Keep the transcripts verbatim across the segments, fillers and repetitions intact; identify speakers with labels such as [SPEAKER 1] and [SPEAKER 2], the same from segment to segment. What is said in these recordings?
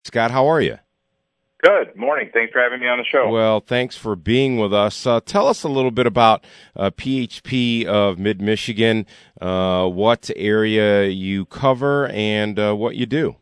[SPEAKER 1] Scott, how are you?
[SPEAKER 2] Good morning. Thanks for having me on the show.
[SPEAKER 1] Well, thanks for being with us. Uh, tell us a little bit about uh, P H P of Mid-Michigan, uh, what area you cover, and uh, what you do.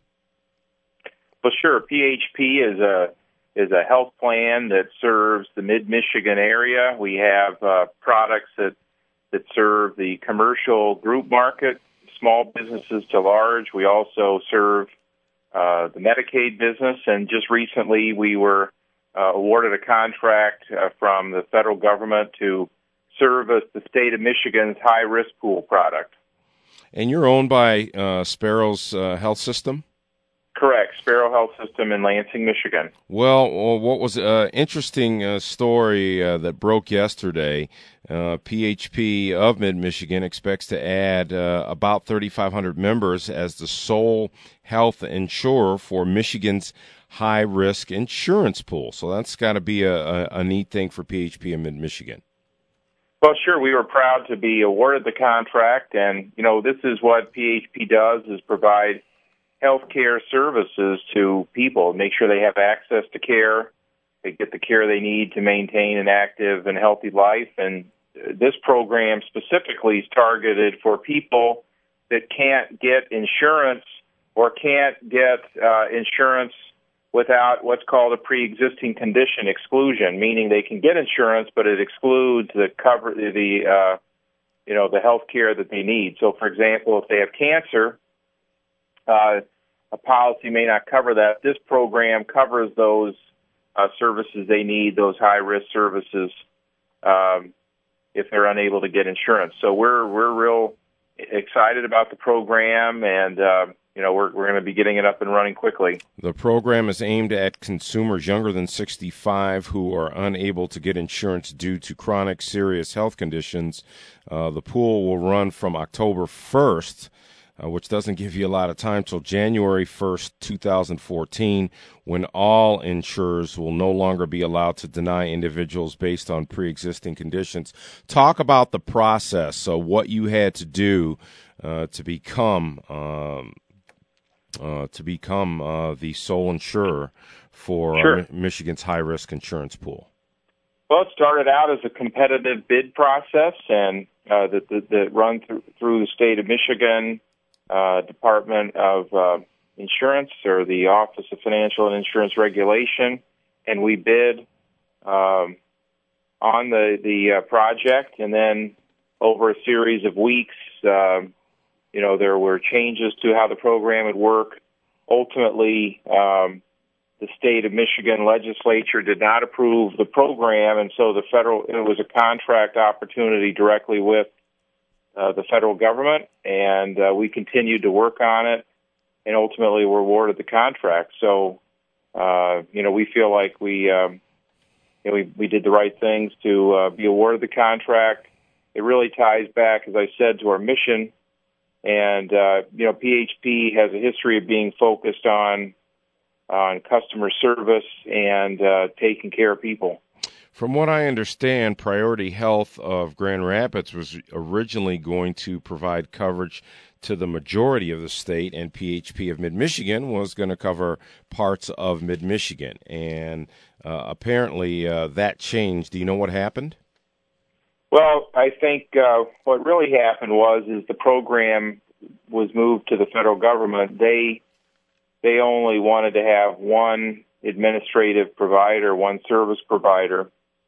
[SPEAKER 2] Well, sure. P H P is a is a health plan that serves the Mid-Michigan area. We have uh, products that that serve the commercial group market, small businesses to large. We also serve uh, the Medicaid business, and just recently we were uh, awarded a contract uh, from the federal government to service the state of Michigan's high-risk pool product.
[SPEAKER 1] And you're owned by uh, Sparrow's uh, Health System?
[SPEAKER 2] Correct. Sparrow Health System in Lansing, Michigan.
[SPEAKER 1] Well, what was an interesting uh, story uh, that broke yesterday, uh, P H P of Mid-Michigan expects to add uh, about thirty-five hundred members as the sole health insurer for Michigan's high-risk insurance pool. So that's got to be a, a, a neat thing for P H P of Mid-Michigan.
[SPEAKER 2] Well, sure. We were proud to be awarded the contract, and, you know, this is what P H P does, is provide healthcare services to people, make sure they have access to care, they get the care they need to maintain an active and healthy life. And this program specifically is targeted for people that can't get insurance or can't get uh, insurance without what's called a pre-existing condition exclusion, meaning they can get insurance, but it excludes the cover the uh, you know the health care that they need. So, for example, if they have cancer, Uh, a policy may not cover that. This program covers those uh, services they need, those high-risk services, um, if they're unable to get insurance. So we're we're real excited about the program, and uh, you know we're we're going to be getting it up and running quickly.
[SPEAKER 1] The program is aimed at consumers younger than sixty-five who are unable to get insurance due to chronic serious health conditions. Uh, the pool will run from October first. Uh, which doesn't give you a lot of time, till January first, two thousand fourteen, when all insurers will no longer be allowed to deny individuals based on pre-existing conditions. Talk about the process, so what you had to do uh, to become um, uh, to become uh, the sole insurer for
[SPEAKER 2] Sure.
[SPEAKER 1] uh, Michigan's high-risk insurance pool.
[SPEAKER 2] Well, it started out as a competitive bid process, and uh, that, that, that run through, through the state of Michigan, Uh, Department of uh, Insurance, or the Office of Financial and Insurance Regulation, and we bid um, on the the uh, project. And then over a series of weeks, uh, you know, there were changes to how the program would work. Ultimately, um, the state of Michigan legislature did not approve the program, and so the federal it was a contract opportunity directly with Uh, the federal government, and uh, we continued to work on it, and ultimately were awarded the contract. So, uh, you know, we feel like we, um, you know, we, we did the right things to uh, be awarded the contract. It really ties back, as I said, to our mission, and uh, you know, P H P has a history of being focused on on customer service and uh, taking care of people.
[SPEAKER 1] From what I understand, Priority Health of Grand Rapids was originally going to provide coverage to the majority of the state, and P H P of Mid-Michigan was going to cover parts of Mid-Michigan. And uh, apparently uh, that changed. Do you know what happened?
[SPEAKER 2] Well, I think uh, what really happened was is the program was moved to the federal government. They they only wanted to have one administrative provider, one service provider.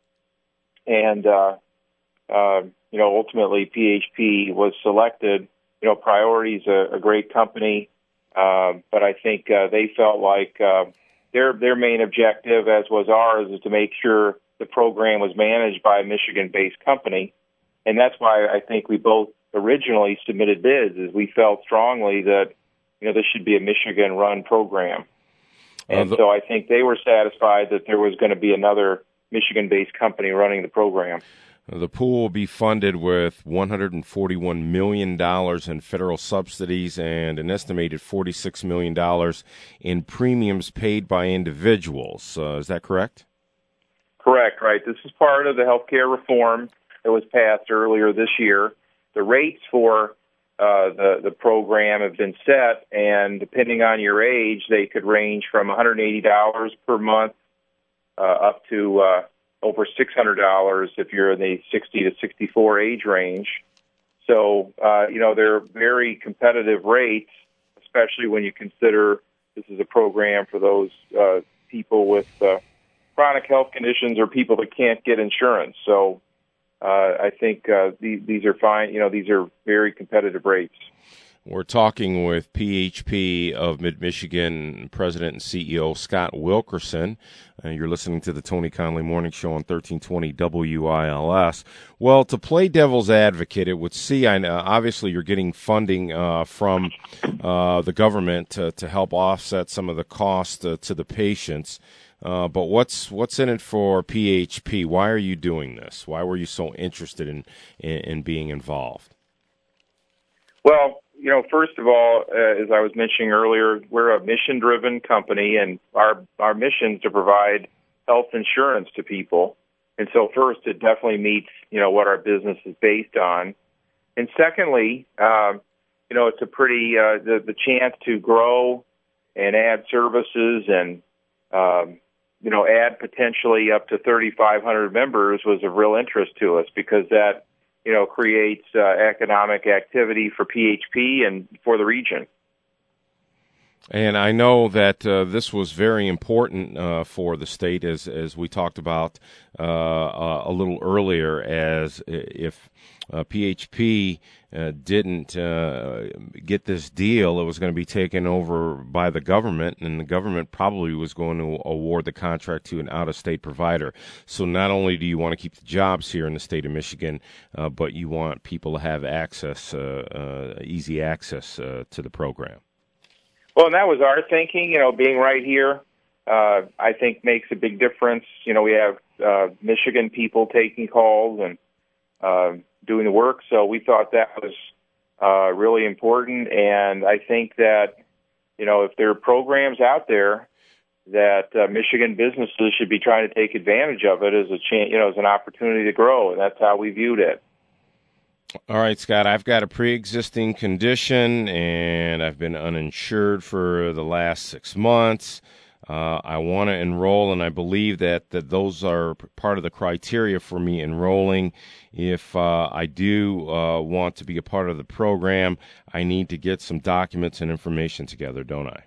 [SPEAKER 2] And, uh, uh, you know, ultimately P H P was selected. You know, Priority's a, a great company, uh, but I think uh, they felt like uh, their their main objective, as was ours, is to make sure the program was managed by a Michigan-based company. And that's why I think we both originally submitted bids, is we felt strongly that, you know, this should be a Michigan-run program. And uh, the- so I think they were satisfied that there was going to be another Michigan-based company running the program.
[SPEAKER 1] The pool will be funded with one hundred forty-one million dollars in federal subsidies and an estimated forty-six million dollars in premiums paid by individuals. Uh, is that correct?
[SPEAKER 2] Correct, right. This is part of the health care reform that was passed earlier this year. The rates for uh, the the program have been set, and depending on your age, they could range from one hundred eighty dollars per month uh, up to uh, over six hundred dollars if you're in the sixty to sixty-four age range. So, uh, you know, they're very competitive rates, especially when you consider this is a program for those uh, people with uh, chronic health conditions or people that can't get insurance. So uh, I think uh, these, these are fine. You know, these are very competitive rates.
[SPEAKER 1] We're talking with P H P of Mid-Michigan President and C E O Scott Wilkerson. Uh, you're listening to the Tony Conley Morning Show on thirteen twenty W I L S. Well, to play devil's advocate, it would see, I know, obviously you're getting funding uh, from uh, the government to, to help offset some of the cost uh, to the patients. Uh, but what's what's in it for P H P? Why are you doing this? Why were you so interested in, in, in being involved?
[SPEAKER 2] Well, you know, first of all, uh, as I was mentioning earlier, we're a mission-driven company, and our our mission is to provide health insurance to people. And so, first, it definitely meets, you know, what our business is based on. And secondly, um, you know, it's a pretty uh, the the chance to grow and add services and um, you know add potentially up to thirty-five hundred members was of real interest to us, because that, you know, creates uh, economic activity for P H P and for the region.
[SPEAKER 1] And I know that uh, this was very important uh, for the state, as as we talked about uh, uh, a little earlier, as if uh, P H P uh, didn't uh, get this deal, it was going to be taken over by the government, and the government probably was going to award the contract to an out-of-state provider. So not only do you want to keep the jobs here in the state of Michigan, uh, but you want people to have access, uh, uh, easy access uh, to the program.
[SPEAKER 2] Well, and that was our thinking, you know, being right here, uh, I think makes a big difference. You know, we have uh, Michigan people taking calls and uh, doing the work, so we thought that was uh, really important. And I think that, you know, if there are programs out there that uh, Michigan businesses should be trying to take advantage of it as a chance, you know, as an opportunity to grow, and that's how we viewed it.
[SPEAKER 1] All right, Scott, I've got a pre-existing condition, and I've been uninsured for the last six months. Uh, I want to enroll, and I believe that, that those are part of the criteria for me enrolling. If uh, I do uh, want to be a part of the program, I need to get some documents and information together, don't I?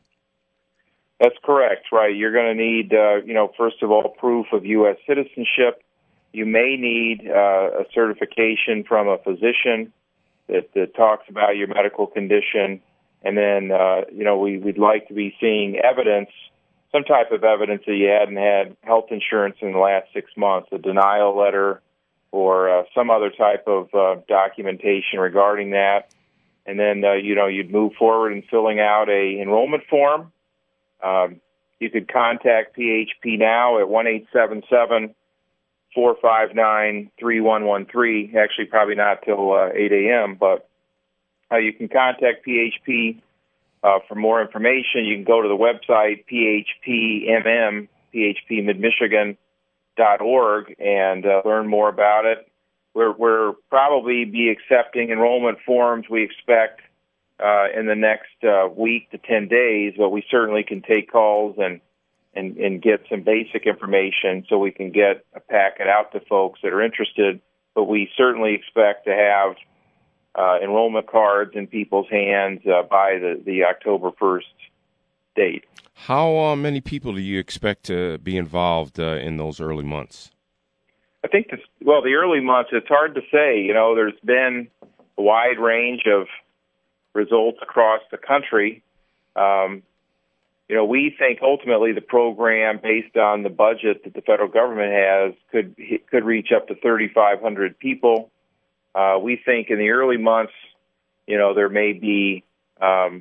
[SPEAKER 2] That's correct, right. You're going to need, uh, you know, first of all, proof of U S citizenship. You may need uh, a certification from a physician that, that talks about your medical condition. And then, uh, you know, we, we'd like to be seeing evidence, some type of evidence that you hadn't had health insurance in the last six months, a denial letter or uh, some other type of uh, documentation regarding that. And then, uh, you know, you'd move forward in filling out a enrollment form. Um, you could contact P H P now at one eight seven seven, four five nine, three one one three. Actually, probably not till uh, eight a.m., but uh, you can contact P H P uh, for more information. You can go to the website, P H P M M, P H P mid michigan dot org, and uh, learn more about it. We're, we're probably be accepting enrollment forms, we expect, uh, in the next uh, week to ten days, but we certainly can take calls and And, and get some basic information so we can get a packet out to folks that are interested. But we certainly expect to have uh, enrollment cards in people's hands uh, by the, the October first date.
[SPEAKER 1] How uh, many people do you expect to be involved uh, in those early months?
[SPEAKER 2] I think, this, well, the early months, it's hard to say. You know, there's been a wide range of results across the country. Um, You know, we think ultimately the program, based on the budget that the federal government has, could could reach up to thirty-five hundred people. Uh, we think in the early months, you know, there may be, um,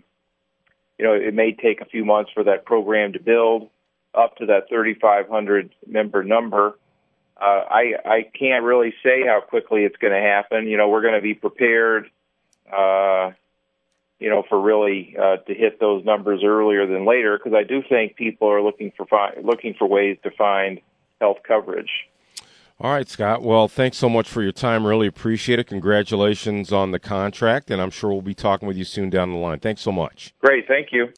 [SPEAKER 2] you know, it may take a few months for that program to build up to that thirty-five hundred member number. Uh, I I can't really say how quickly it's going to happen. You know, we're going to be prepared. Uh, you know, for really uh, to hit those numbers earlier than later, because I do think people are looking for fi- looking for ways to find health coverage.
[SPEAKER 1] All right, Scott. Well, thanks so much for your time. Really appreciate it. Congratulations on the contract, and I'm sure we'll be talking with you soon down the line. Thanks so much.
[SPEAKER 2] Great. Thank you.